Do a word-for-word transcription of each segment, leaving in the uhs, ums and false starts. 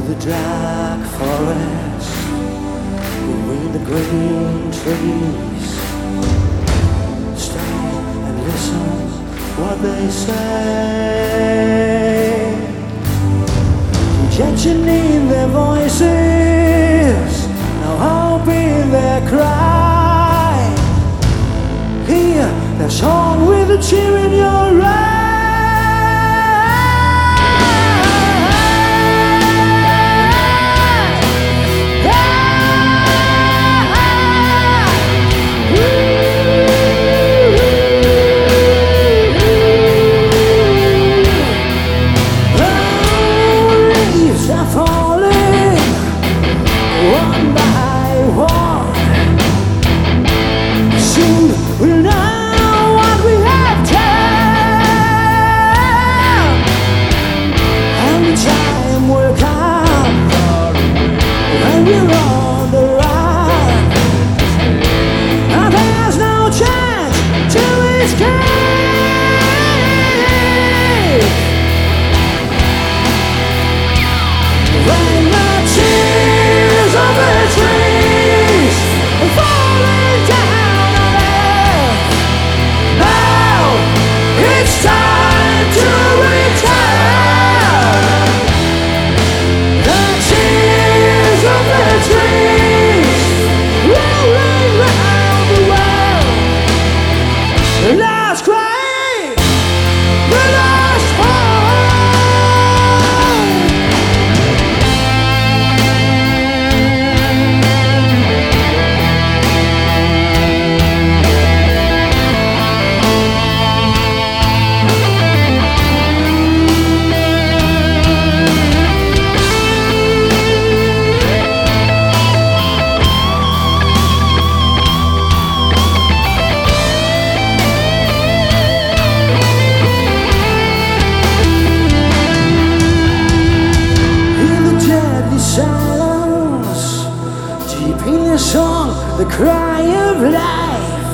the dark forest, between the green trees. Stay and listen what they say, catching in their voices, now hope in their cry. Hear their song with a tear in your eye. Song, the cry of life.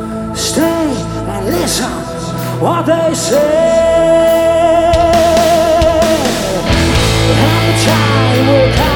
Stay and listen what they say. And the time will come.